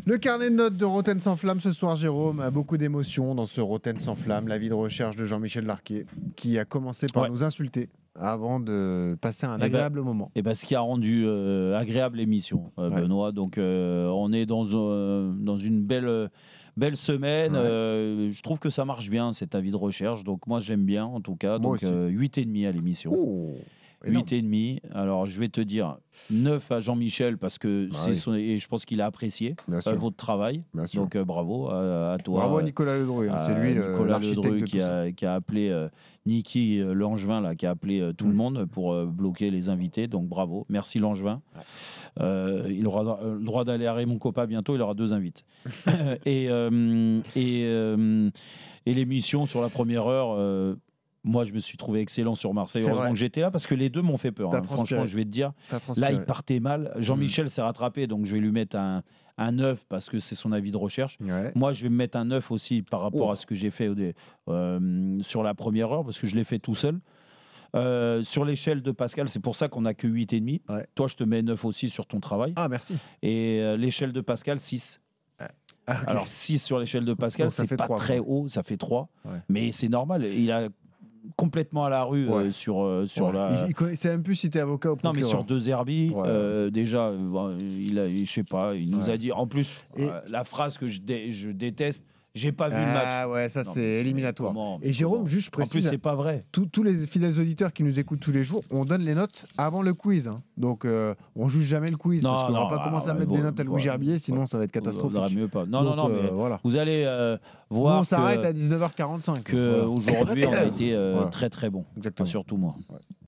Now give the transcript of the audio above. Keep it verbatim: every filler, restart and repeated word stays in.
Le carnet de notes de Roten sans flamme ce soir, Jérôme, a beaucoup d'émotions dans ce Roten sans flamme, l'avis de recherche de Jean-Michel Larquet, qui a commencé par Ouais. nous insulter avant de passer un Eh ben, agréable moment. Et ben, ce qui a rendu euh, agréable l'émission, euh, Ouais. Benoît. Donc, euh, on est dans, euh, dans une belle, belle semaine. Ouais. Euh, je trouve que ça marche bien, cet avis de recherche. Donc, moi, j'aime bien, en tout cas. Moi Donc, aussi. euh, huit virgule cinq à l'émission. Oh, énorme. huit virgule cinq. Alors, je vais te dire neuf à Jean-Michel parce que Bah c'est oui. son, et je pense qu'il a apprécié Bien euh, sûr. votre travail. Bien sûr. Donc, euh, bravo à, à toi. Bravo à Nicolas Ledru, hein, à c'est lui le- Nicolas l'architecte Ledru de qui tout ça. a, qui a appelé euh, Niki euh, Langevin, là, qui a appelé euh, tout Mm. le monde pour euh, bloquer les invités. Donc bravo, merci Langevin. Euh, il aura le droit d'aller à Raymond Coppa bientôt, il aura deux invités. et euh, et, euh, et l'émission sur la première heure. Euh, moi, je me suis trouvé excellent sur Marseille. C'est Heureusement vrai. que j'étais là parce que les deux m'ont fait peur. T'as hein. transpiré. Franchement, je vais te dire. T'as Là, transpiré. il partait mal. Jean-Michel s'est rattrapé, donc je vais lui mettre un, un neuf parce que c'est son avis de recherche. Ouais. Moi, je vais me mettre un neuf aussi par rapport Oh. à ce que j'ai fait au dé- euh, sur la première heure parce que je l'ai fait tout seul. Euh, sur l'échelle de Pascal, c'est pour ça qu'on n'a que huit virgule cinq. Ouais. Toi, je te mets neuf aussi sur ton travail. Ah, merci. Et euh, l'échelle de Pascal, six. Ah, ok. Alors, six sur l'échelle de Pascal, Donc, ça c'est fait pas trois, très quoi. haut, ça fait trois. Ouais. Mais c'est normal. Il a complètement à la rue Ouais. euh, sur, euh, sur Ouais. la. Il, il connaissait même plus si t'es avocat ou Non, procureur. mais sur deux Herbie, Ouais. euh, déjà, euh, bon, il a, je sais pas, il nous Ouais. a dit. En plus, Et- euh, la phrase que je, dé- je déteste, j'ai pas vu le match. Ah ouais, ça Non, c'est mais éliminatoire. comment- Et Jérôme, comment juste je En plus, précise, c'est pas vrai. tous, tous les fidèles auditeurs qui nous écoutent tous les jours, on donne les notes avant le quiz. hein. Donc euh, on juge jamais le quiz Non, parce qu'on non, va pas bah, commencer à ouais, mettre vaut- des notes à Louis ouais, Gerbier, sinon ouais. ça va être catastrophique. Vaudrait mieux pas. Non, Donc, non, non, euh, mais voilà. vous allez euh, Nous, voir on s'arrête que, à dix-neuf heures quarante-cinq. que Voilà. aujourd'hui on a été euh, Voilà. très très bon. Exactement. Enfin, surtout moi. Ouais.